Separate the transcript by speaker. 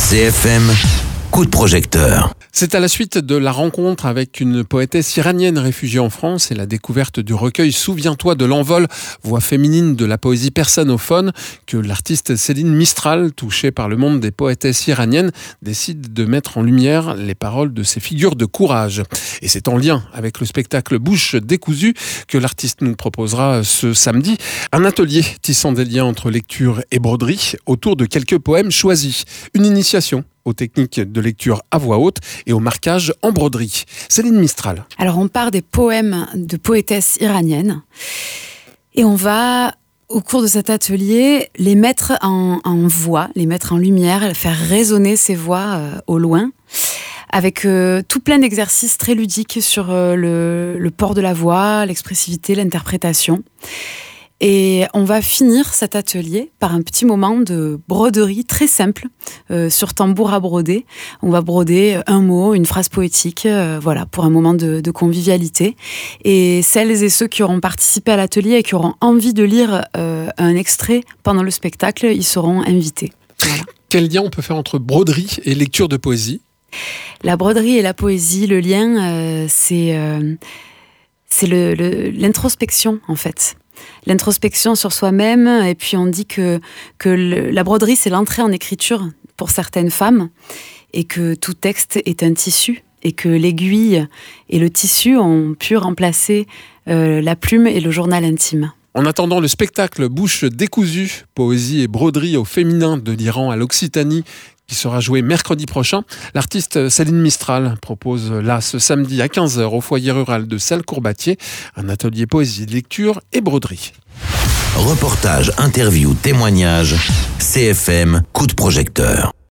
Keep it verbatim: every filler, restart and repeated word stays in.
Speaker 1: C F M, coup de projecteur.
Speaker 2: C'est à la suite de la rencontre avec une poétesse iranienne réfugiée en France et la découverte du recueil « Souviens-toi de l'envol », voix féminine de la poésie persanophone, que l'artiste Céline Mistral, touchée par le monde des poétesses iraniennes, décide de mettre en lumière les paroles de ces figures de courage. Et c'est en lien avec le spectacle Bouche décousue que l'artiste nous proposera ce samedi un atelier tissant des liens entre lecture et broderie autour de quelques poèmes choisis. Une initiation aux techniques de lecture à voix haute et au marquage en broderie. Céline Mistral.
Speaker 3: Alors on part des poèmes de poétesses iraniennes et on va, au cours de cet atelier, les mettre en, en voix, les mettre en lumière, faire résonner ces voix euh, au loin, avec euh, tout plein d'exercices très ludiques sur euh, le, le port de la voix, l'expressivité, l'interprétation. Et on va finir cet atelier par un petit moment de broderie très simple euh, sur tambour à broder. On va broder un mot, une phrase poétique, euh, voilà, pour un moment de, de convivialité. Et celles et ceux qui auront participé à l'atelier et qui auront envie de lire euh, un extrait pendant le spectacle, ils seront invités. Voilà.
Speaker 2: Quel lien on peut faire entre broderie et lecture de poésie ?
Speaker 3: La broderie et la poésie, le lien, euh, c'est, euh, c'est le, le, l'introspection en fait. L'introspection sur soi-même, et puis on dit que, que le, la broderie, c'est l'entrée en écriture pour certaines femmes, et que tout texte est un tissu, et que l'aiguille et le tissu ont pu remplacer euh, la plume et le journal intime.
Speaker 2: En attendant le spectacle Bouche décousue, poésie et broderie au féminin de l'Iran à l'Occitanie, qui sera joué mercredi prochain, l'artiste Céline Mistral propose là ce samedi à quinze heures au foyer rural de Salles-Courbatier un atelier poésie, lecture et broderie.
Speaker 1: Reportage, interview, témoignage, C F M, coup de projecteur.